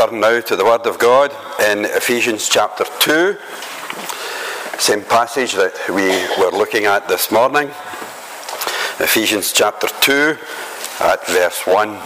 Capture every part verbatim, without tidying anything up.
turn now to the Word of God in Ephesians chapter two, same passage that we were looking at this morning. Ephesians chapter two at verse one.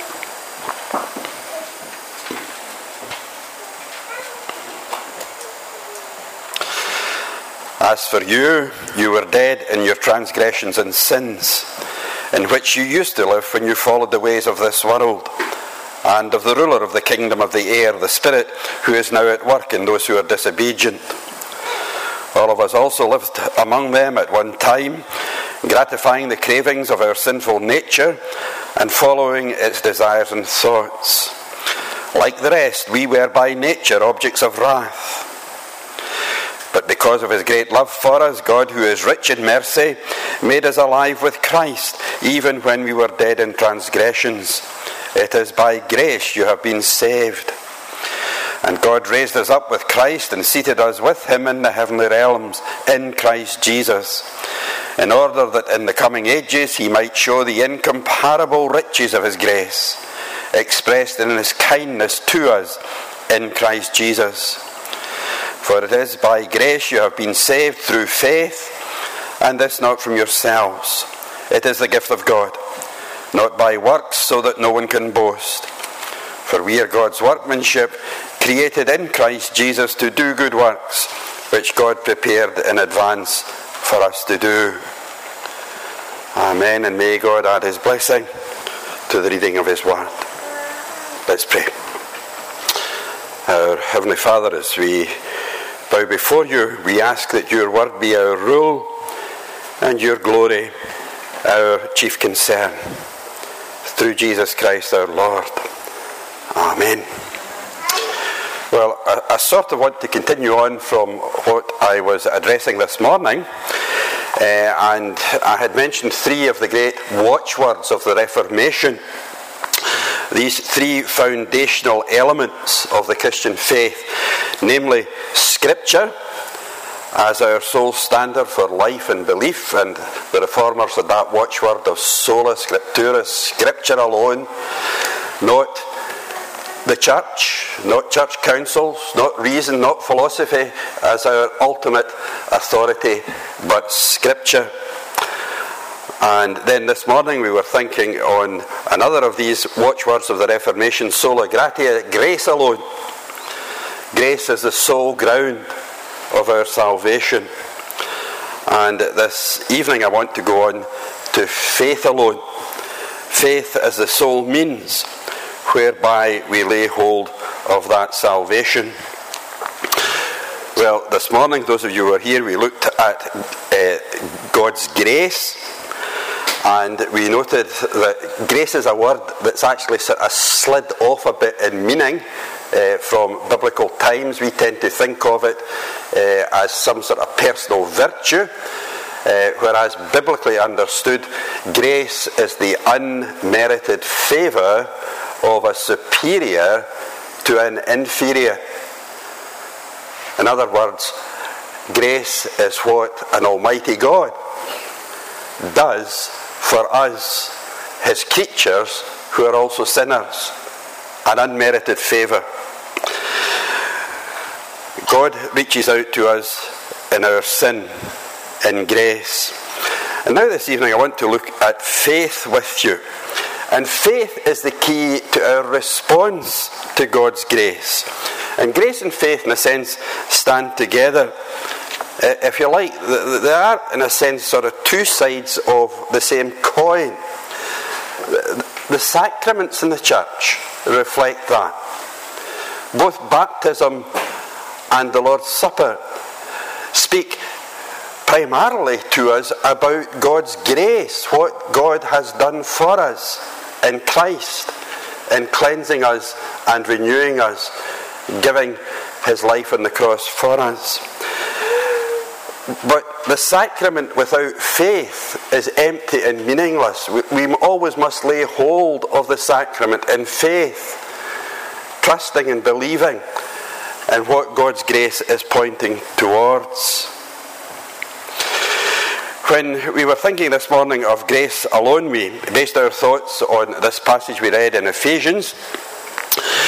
As for you, you were dead in your transgressions and sins, in which you used to live when you followed the ways of this world, and of the ruler of the kingdom of the air, the Spirit, who is now at work in those who are disobedient. All of us also lived among them at one time, gratifying the cravings of our sinful nature and following its desires and thoughts. Like the rest, we were by nature objects of wrath. But because of his great love for us, God, who is rich in mercy, made us alive with Christ, even when we were dead in transgressions. It is by grace you have been saved. And God raised us up with Christ and seated us with him in the heavenly realms, in Christ Jesus, in order that in the coming ages he might show the incomparable riches of his grace, expressed in his kindness to us in Christ Jesus. For it is by grace you have been saved through faith, and this not from yourselves. It is the gift of God, not by works, so that no one can boast. For we are God's workmanship, created in Christ Jesus to do good works, which God prepared in advance for us to do. Amen, and may God add his blessing to the reading of his word. Let's pray. Our Heavenly Father, as we bow before you, we ask that your word be our rule and your glory our chief concern. Through Jesus Christ our Lord. Amen. Well, I, I sort of want to continue on from what I was addressing this morning. Uh, and I had mentioned three of the great watchwords of the Reformation. These three foundational elements of the Christian faith, namely Scripture as our sole standard for life and belief, and the Reformers had that watchword of sola scriptura, Scripture alone, not the church, not church councils, not reason, not philosophy as our ultimate authority, but Scripture. And then this morning we were thinking on another of these watchwords of the Reformation, sola gratia, grace alone. Grace is the sole ground of our salvation. And this evening I want to go on to faith alone. Faith as the sole means whereby we lay hold of that salvation. Well, this morning, those of you who are here, we looked at uh, God's grace. And we noted that grace is a word that's actually sort of slid off a bit in meaning uh, from biblical times. We tend to think of it uh, as some sort of personal virtue, uh, whereas biblically understood, grace is the unmerited favour of a superior to an inferior. In other words, grace is what an almighty God does for us, his creatures, who are also sinners, an unmerited favour. God reaches out to us in our sin, in grace. And now this evening I want to look at faith with you. And faith is the key to our response to God's grace. And grace and faith, in a sense, stand together. If you like, they are, in a sense, sort of two sides of the same coin. The sacraments in the church reflect that. Both baptism and the Lord's Supper speak primarily to us about God's grace, what God has done for us in Christ, in cleansing us and renewing us, giving his life on the cross for us. But the sacrament without faith is empty and meaningless. We, we always must lay hold of the sacrament in faith, trusting and believing in what God's grace is pointing towards. When we were thinking this morning of grace alone, we based our thoughts on this passage we read in Ephesians.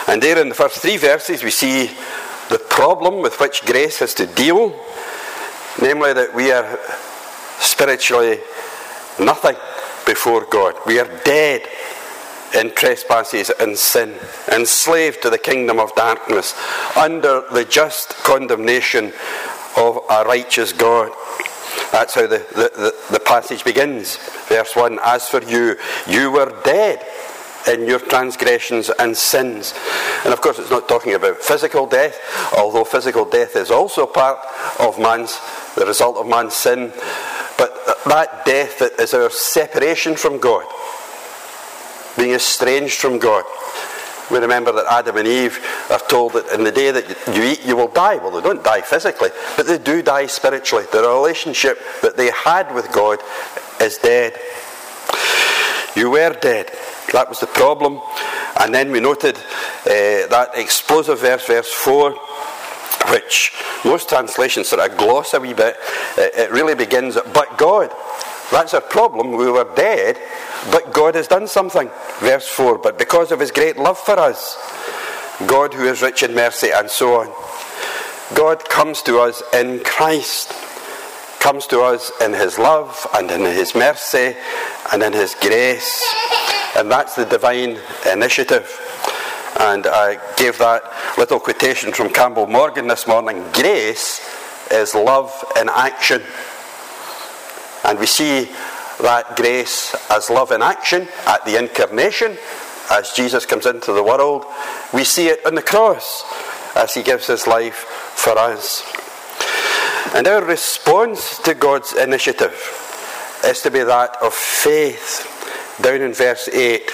And there in the first three verses we see the problem with which grace has to deal, namely that we are spiritually nothing before God. We are dead in trespasses and sin, enslaved to the kingdom of darkness, under the just condemnation of a righteous God. That's how the, the, the, the passage begins. Verse one, as for you, you were dead in your transgressions and sins. And of course it's not talking about physical death, although physical death is also part of man's, the result of man's sin. But that death that is our separation from God, being estranged from God. We remember that Adam and Eve are told that in the day that you eat, you will die. Well, they don't die physically, but they do die spiritually. The relationship that they had with God is dead. You were dead. That was the problem. And then we noted uh, that explosive verse, verse four, which most translations sort of gloss a wee bit. It really begins, but God. That's our problem. We were dead, but God has done something. Verse four, but because of his great love for us, God who is rich in mercy, and so on. God comes to us in Christ, comes to us in his love and in his mercy and in his grace. And that's the divine initiative. And I gave that little quotation from Campbell Morgan this morning. Grace is love in action. And we see that grace as love in action at the incarnation, as Jesus comes into the world. We see it on the cross, as he gives his life for us. And our response to God's initiative is to be that of faith. Down in verse eight.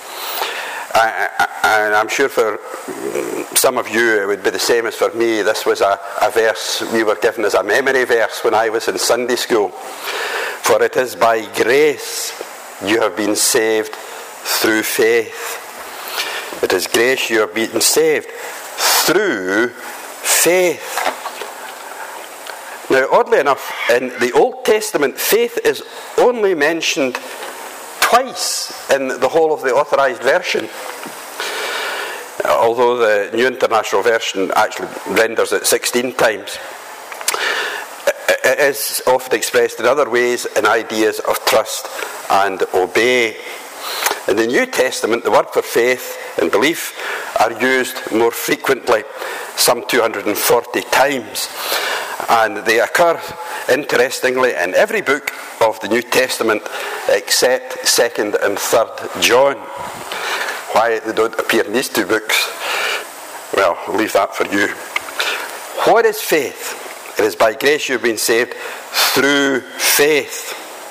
And I'm sure for some of you it would be the same as for me. This was a, a verse we were given as a memory verse when I was in Sunday school. For it is by grace you have been saved through faith. It is grace you have been saved through faith. Now, oddly enough, in the Old Testament, faith is only mentioned twice in the whole of the Authorised Version. Although the New International Version actually renders it sixteen times. It is often expressed in other ways in ideas of trust and obey. In the New Testament, the word for faith and belief are used more frequently, some two hundred forty times. And they occur, interestingly, in every book of the New Testament except second and third John. Why they don't appear in these two books, well, I'll leave that for you. What is faith? It is by grace you've been saved through faith.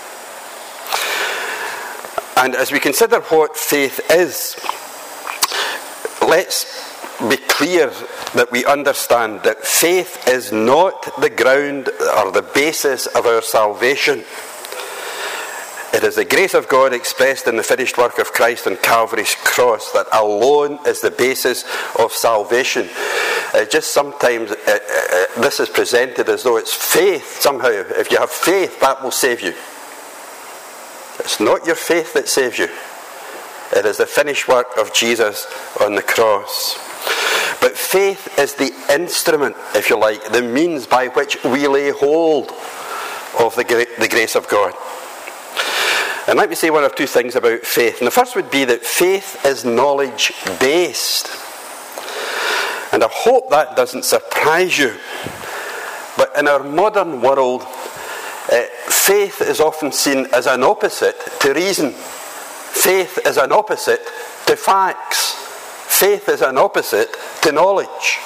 And as we consider what faith is, let's be clear that we understand that faith is not the ground or the basis of our salvation. It is the grace of God expressed in the finished work of Christ on Calvary's cross that alone is the basis of salvation. Uh, just sometimes uh, uh, this is presented as though it's faith somehow. If you have faith, that will save you. It's not your faith that saves you. It is the finished work of Jesus on the cross. But faith is the instrument, if you like, the means by which we lay hold of the, gra- the grace of God. And let me say one or two things about faith. And the first would be that faith is knowledge-based. And I hope that doesn't surprise you. But in our modern world, uh, faith is often seen as an opposite to reason. Faith is an opposite to facts. Faith is an opposite to knowledge.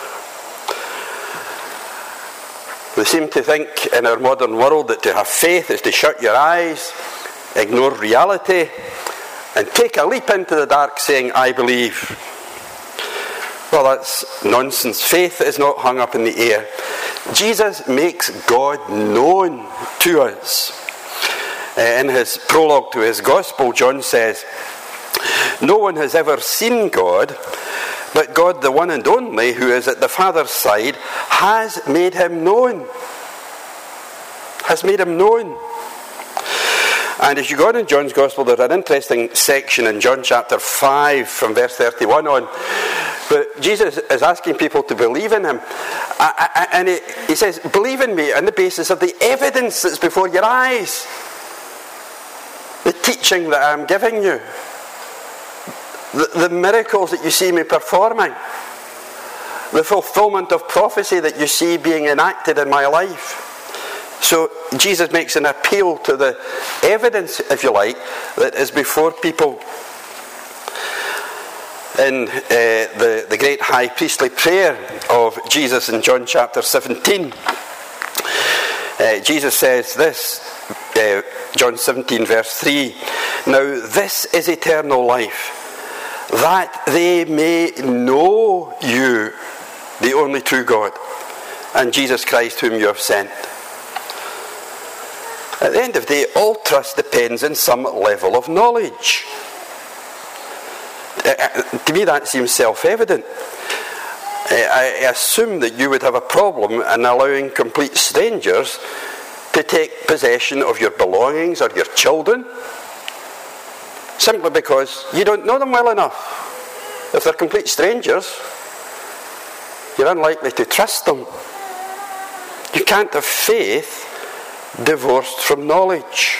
We seem to think in our modern world that to have faith is to shut your eyes, ignore reality, and take a leap into the dark saying, I believe. Well, that's nonsense. Faith is not hung up in the air. Jesus makes God known to us. In his prologue to his gospel, John says, no one has ever seen God, but God, the one and only, who is at the Father's side, has made him known. Has made him known. And as you go on in John's Gospel, there's an interesting section in John chapter five from verse thirty-one on, But Jesus is asking people to believe in him. And he, he says, believe in me on the basis of the evidence that's before your eyes. The teaching that I'm giving you. The, the miracles that you see me performing. The fulfillment of prophecy that you see being enacted in my life. So Jesus makes an appeal to the evidence, if you like, that is before people. In uh, the, the great high priestly prayer of Jesus in John chapter seventeen, uh, Jesus says this, uh, John seventeen verse three, now this is eternal life, that they may know you, the only true God, and Jesus Christ whom you have sent. At the end of the day, all trust depends on some level of knowledge. Uh, to me that seems self-evident. Uh, I assume that you would have a problem in allowing complete strangers to take possession of your belongings or your children, simply because you don't know them well enough. If they're complete strangers, you're unlikely to trust them. You can't have faith divorced from knowledge.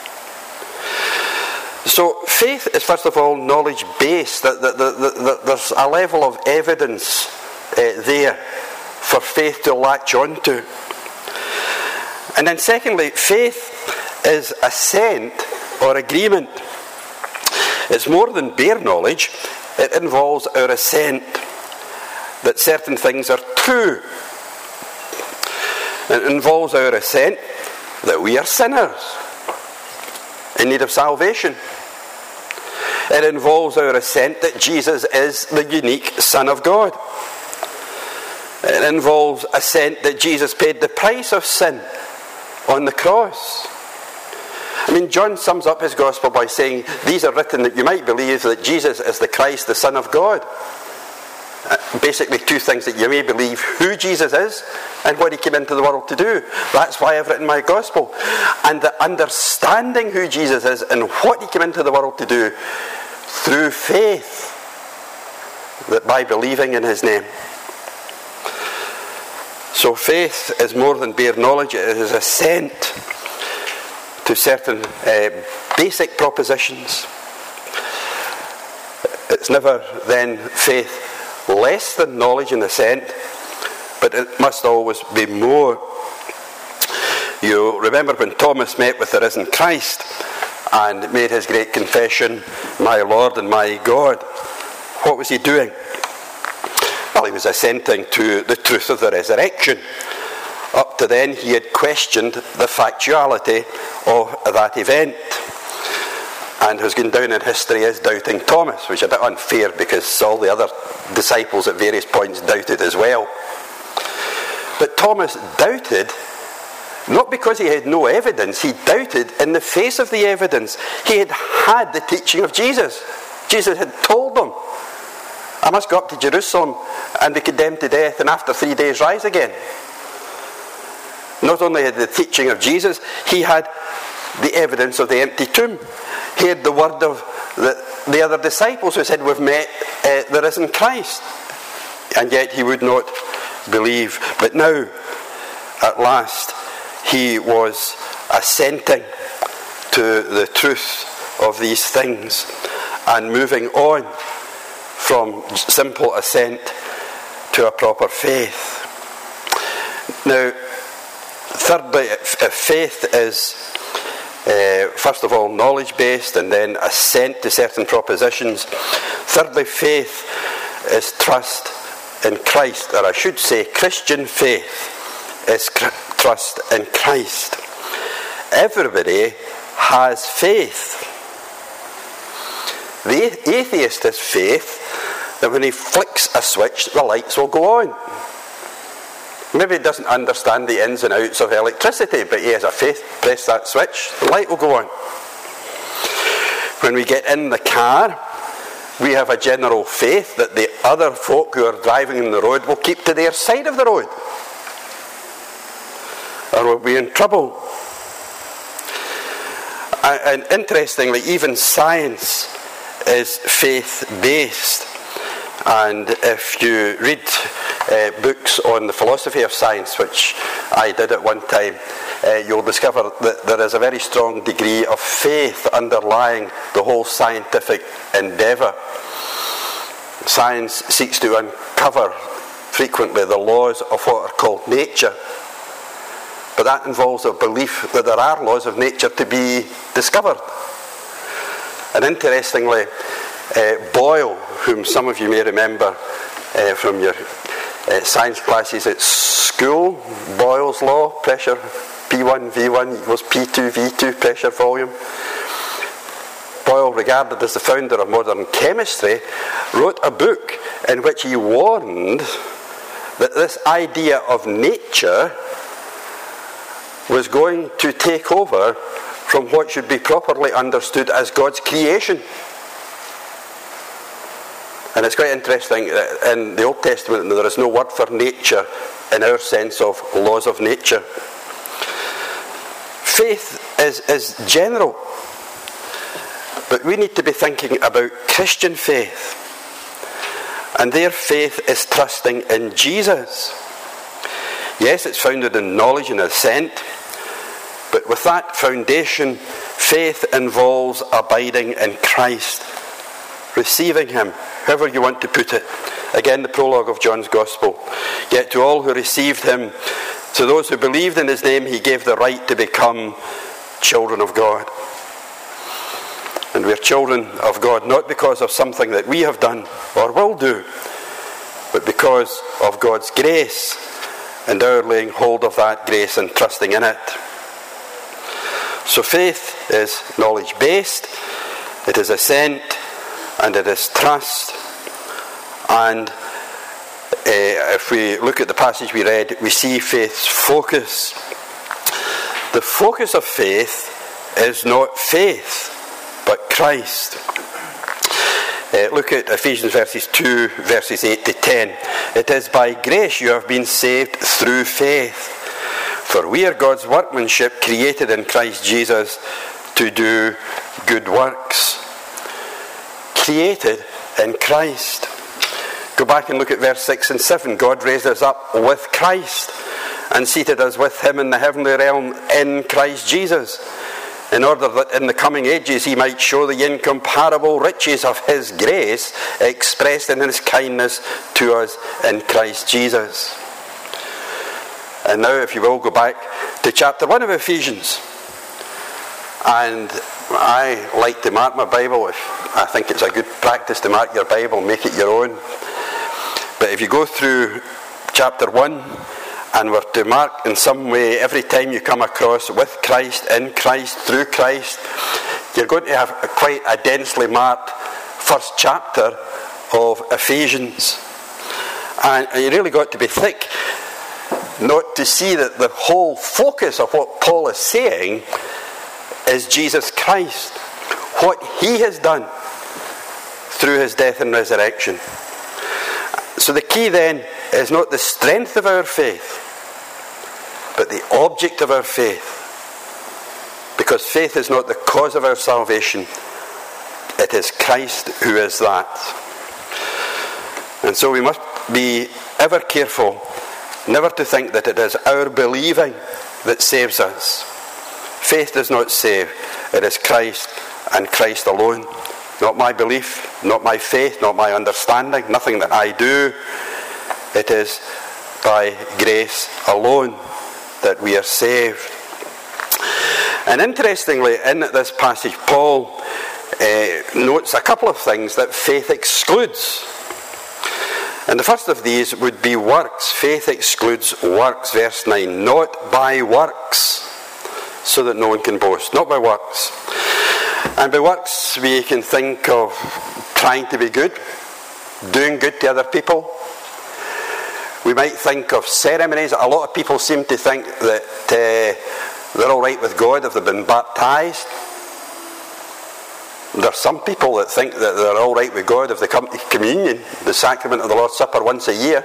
So faith is first of all knowledge based. That, that, that, that, that there's a level of evidence uh, there for faith to latch onto. And then secondly, faith is assent or agreement. It's more than bare knowledge. It involves our assent that certain things are true. It involves our assent that we are sinners in need of salvation. It involves our assent that Jesus is the unique Son of God. It involves assent that Jesus paid the price of sin on the cross. I mean, John sums up his gospel by saying, these are written that you might believe that Jesus is the Christ, the Son of God. Uh, basically two things, that you may believe who Jesus is and what he came into the world to do. That's why I've written my gospel. And the understanding who Jesus is and what he came into the world to do through faith, that by believing in his name. So faith is more than bare knowledge. It is assent to certain uh, basic propositions. It's never then faith less than knowledge and assent, but it must always be more. You remember when Thomas met with the risen Christ and made his great confession, my Lord and my God. What was he doing? Well, he was assenting to the truth of the resurrection. Up to then he had questioned the factuality of that event, and has gone down in history as doubting Thomas, which is a bit unfair because all the other disciples at various points doubted as well. But Thomas doubted not because he had no evidence. He doubted in the face of the evidence. He had had the teaching of Jesus. Jesus had told them, I must go up to Jerusalem and be condemned to death and after three days rise again. Not only had the teaching of Jesus, he had the evidence of the empty tomb. He had the word of the, the other disciples who said, we've met uh, the risen Christ. And yet he would not believe. But now, at last, he was assenting to the truth of these things and moving on from simple assent to a proper faith. Now, thirdly, if faith is uh, first of all knowledge based and then assent to certain propositions. Thirdly, faith is trust in Christ, or I should say Christian faith is cr- trust in Christ. Everybody has faith. The atheist has faith that when he flicks a switch, the lights will go on. Maybe he doesn't understand the ins and outs of electricity, but he has a faith. Press that switch, the light will go on. When we get in the car, we have a general faith that the other folk who are driving on the road will keep to their side of the road, or we'll be in trouble. And interestingly, even science is faith-based. And if you read uh, books on the philosophy of science, which I did at one time, uh, you'll discover that there is a very strong degree of faith underlying the whole scientific endeavour. Science seeks to uncover frequently the laws of what are called nature, but that involves a belief that there are laws of nature to be discovered. And interestingly, uh, Boyle, whom some of you may remember uh, from your uh, science classes at school, Boyle's law, pressure P one V one equals P two V two, pressure volume. Boyle, regarded as the founder of modern chemistry, wrote a book in which he warned that this idea of nature was going to take over from what should be properly understood as God's creation. And it's quite interesting that in the Old Testament there is no word for nature in our sense of laws of nature. Faith is, is general, but we need to be thinking about Christian faith. And their faith is trusting in Jesus. Yes, it's founded in knowledge and assent, but with that foundation, faith involves abiding in Christ, receiving him, however you want to put it. Again, the prologue of John's Gospel. Yet to all who received him, to those who believed in his name, he gave the right to become children of God. And we're children of God not because of something that we have done or will do, but because of God's grace and our laying hold of that grace and trusting in it. So faith is knowledge-based, it is assent, and it is trust. And uh, if we look at the passage we read, we see faith's focus. The focus of faith is not faith, but Christ. Uh, look at Ephesians verses two, verses eight to ten. It is by grace you have been saved through faith. For we are God's workmanship, created in Christ Jesus to do good works. Created in Christ. Go back and look at verse six and seven. God raised us up with Christ and seated us with him in the heavenly realm in Christ Jesus, in order that in the coming ages he might show the incomparable riches of his grace expressed in his kindness to us in Christ Jesus. And now, if you will, go back to chapter one of Ephesians. And I like to mark my Bible. If I think it's a good practice to mark your Bible, make it your own. But if you go through chapter one and were to mark in some way every time you come across with Christ, in Christ, through Christ, you're going to have a quite a densely marked first chapter of Ephesians. And you really got to be thick not to see that the whole focus of what Paul is saying is Jesus Christ, what he has done through his death and resurrection. So the key then is not the strength of our faith, but the object of our faith. Because faith is not the cause of our salvation, it is Christ who is that. And so we must be ever careful never to think that it is our believing that saves us. Faith does not save. It is Christ and Christ alone. Not my belief, not my faith, not my understanding, nothing that I do. It is by grace alone that we are saved. And interestingly, in this passage, Paul uh, notes a couple of things that faith excludes. And the first of these would be works. Faith excludes works. Verse nine, not by works, so that no one can boast. Not by works. And by works we can think of trying to be good, doing good to other people. We might think of ceremonies. A lot of people seem to think that uh, they're all right with God if they've been baptized. There are some people that think that they're all right with God if they come to communion, the sacrament of the Lord's Supper, once a year.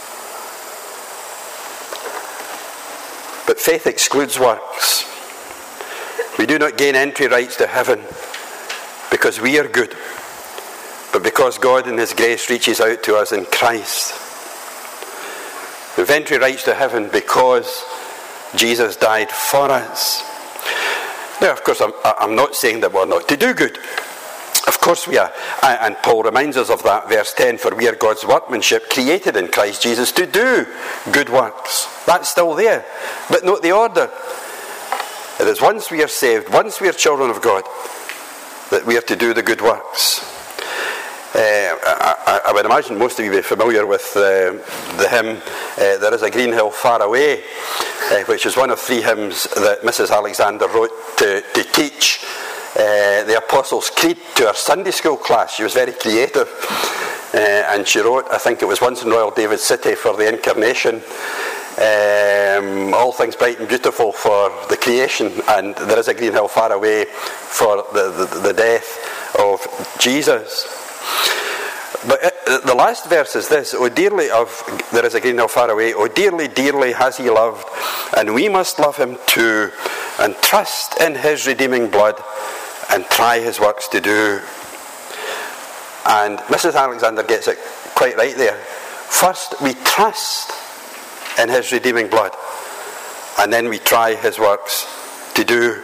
But faith excludes works. We do not gain entry rights to heaven because we are good, but but because God in his grace reaches out to us in Christ. We've entry rights to heaven because Jesus died for us. Now, of course, I'm, I'm not saying that we're not to do good. Of course we are. And Paul reminds us of that, verse ten, for we are God's workmanship, created in Christ Jesus to do good works. That's still there. But note the order. It is once we are saved, once we are children of God, that we are to do the good works. Uh, I, I would imagine most of you will be familiar with uh, the hymn, uh, There is a Green Hill Far Away, uh, which is one of three hymns that Missus Alexander wrote to, to teach uh, the Apostles' Creed to her Sunday school class. She was very creative, uh, and she wrote, I think it was once in Royal David City for the Incarnation, Um, all things bright and beautiful for the creation, and there is a green hill far away for the, the, the death of Jesus. But it, the last verse is this: "O dearly of there is a green hill far away, O dearly, dearly has he loved, and we must love him too, and trust in his redeeming blood, and try his works to do." And Missus Alexander gets it quite right there. First we trust in his redeeming blood, and then we try his works to do.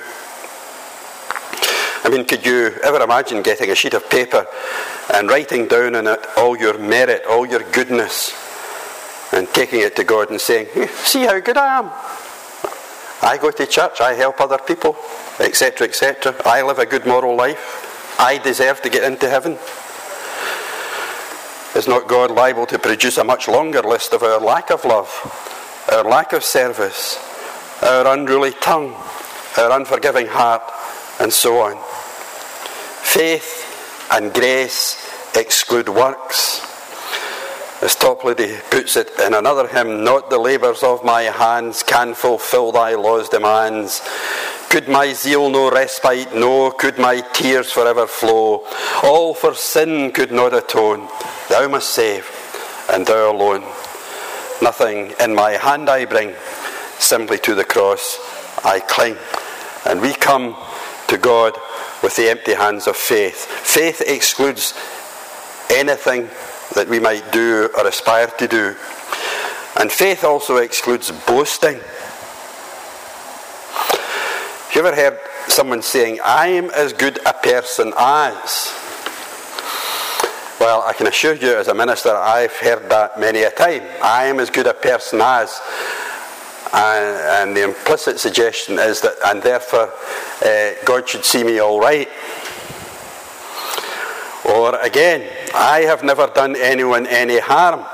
I mean, could you ever imagine getting a sheet of paper and writing down on it all your merit, all your goodness, and taking it to God and saying, see how good I am. I go to church, I help other people, etc, et cetera. I live a good moral life. I deserve to get into heaven. Is not God liable to produce a much longer list of our lack of love, our lack of service, our unruly tongue, our unforgiving heart, and so on? Faith and grace exclude works. As Toplady puts it in another hymn, not the labours of my hands can fulfil thy law's demands. Could my zeal no respite know, could my tears forever flow, all for sin could not atone. Thou must save, and thou alone. Nothing in my hand I bring, simply to the cross I cling. And we come to God with the empty hands of faith. Faith excludes anything that we might do or aspire to do. And faith also excludes boasting. Have you ever heard someone saying, I am as good a person as? Well, I can assure you as a minister, I've heard that many a time. I am as good a person as. And, and the implicit suggestion is that, and therefore, uh, God should see me all right. Or again, I have never done anyone any harm.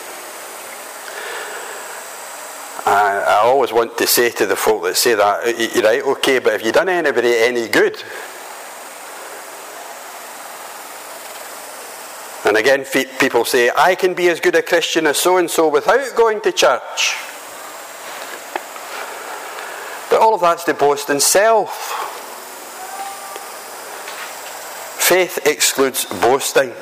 I, I always want to say to the folk that say that, you're right, okay, but have you done anybody any good? And again, people say, I can be as good a Christian as so-and-so without going to church. But all of that's to boast in self. Faith excludes boasting.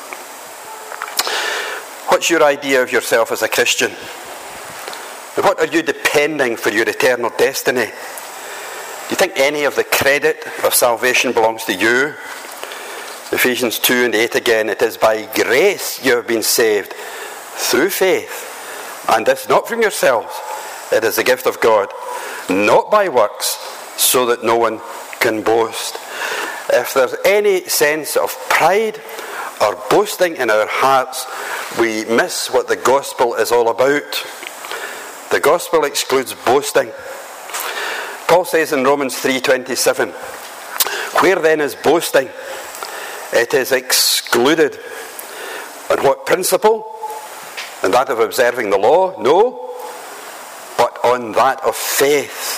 What's your idea of yourself as a Christian? And what are you depending for your eternal destiny? Do you think any of the credit of salvation belongs to you? Ephesians two and eight again, it is by grace you have been saved through faith, and this not from yourselves, it is a gift of God, not by works, so that no one can boast. If there's any sense of pride or boasting in our hearts, we miss what the gospel is all about. The gospel excludes boasting. Paul says in Romans three twenty-seven, where then is boasting? It is excluded. On what principle? On that of observing the law? No. But on that of faith.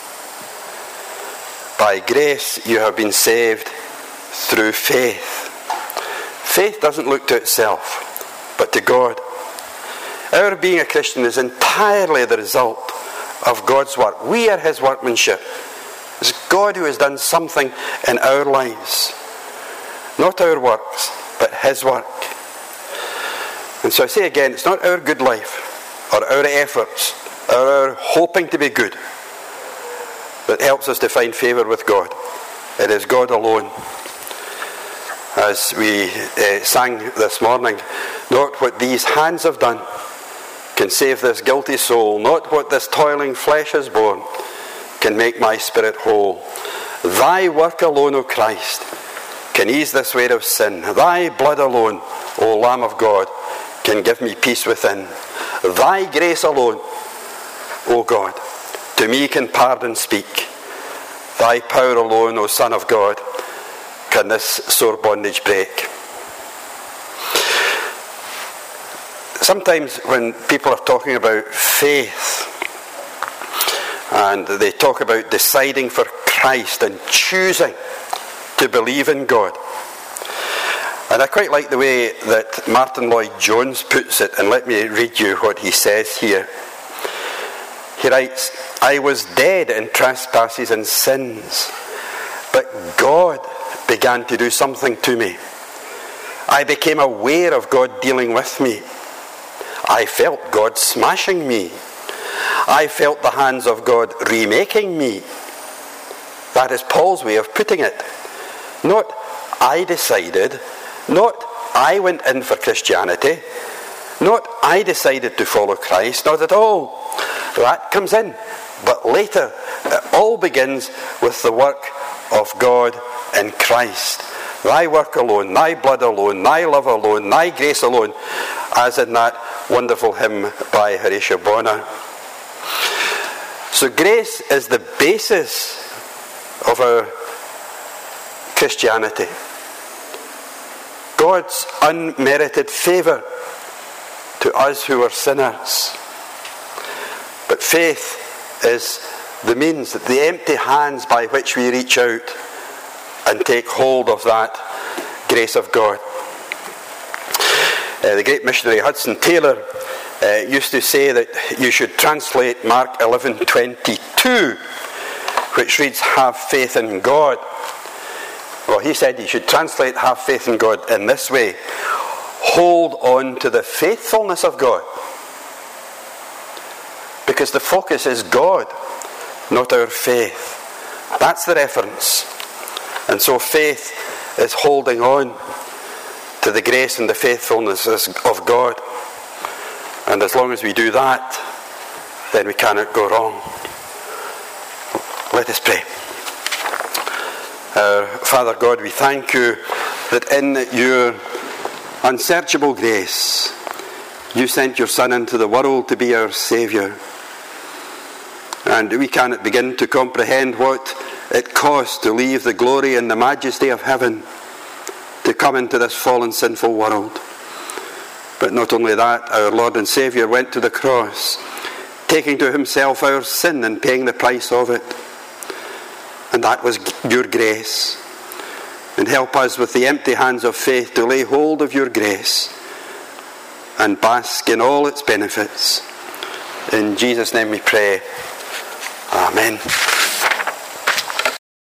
By grace you have been saved through faith. Faith doesn't look to itself, but to God. Our being a Christian is entirely the result of God's work. We are his workmanship. It's God who has done something in our lives. Not our works, but his work. And so I say again, it's not our good life, or our efforts, or our hoping to be good, that helps us to find favour with God. It is God alone. as we uh, sang this morning, not what these hands have done can save this guilty soul, not what this toiling flesh has borne can make my spirit whole. Thy work alone, O Christ, can ease this weight of sin. Thy blood alone, O Lamb of God, can give me peace within. Thy grace alone, O God, to me can pardon speak. Thy power alone, O Son of God, can this sore bondage break. Sometimes when people are talking about faith, and they talk about deciding for Christ and choosing to believe in God. And I quite like the way that Martin Lloyd-Jones puts it, and let me read you what he says here. He writes, I was dead in trespasses and sins, but God began to do something to me. I became aware of God dealing with me. I felt God smashing me. I felt the hands of God remaking me. That is Paul's way of putting it. Not I decided, not I went in for Christianity, not I decided to follow Christ, not at all. That comes in. But later, it all begins with the work of God in Christ. Thy work alone, thy blood alone, thy love alone, thy grace alone, as in that wonderful hymn by Horatio Bonner. So grace is the basis of our Christianity. God's unmerited favour to us who are sinners. But faith is the means, the empty hands by which we reach out and take hold of that grace of God. Uh, the great missionary Hudson Taylor uh, used to say that you should translate Mark eleven twenty-two, which reads, have faith in God. Well, he said you should translate have faith in God in this way: hold on to the faithfulness of God. Because the focus is God, not our faith. That's the reference. And so faith is holding on to the grace and the faithfulness of God. And as long as we do that, then we cannot go wrong. Let us pray. Our Father God, we thank you that in your unsearchable grace, you sent your Son into the world to be our Saviour. And we cannot begin to comprehend what it cost to leave the glory and the majesty of heaven to come into this fallen, sinful world. But not only that, our Lord and Saviour went to the cross, taking to himself our sin and paying the price of it. And that was your grace. And help us with the empty hands of faith to lay hold of your grace and bask in all its benefits. In Jesus' name we pray. Amen.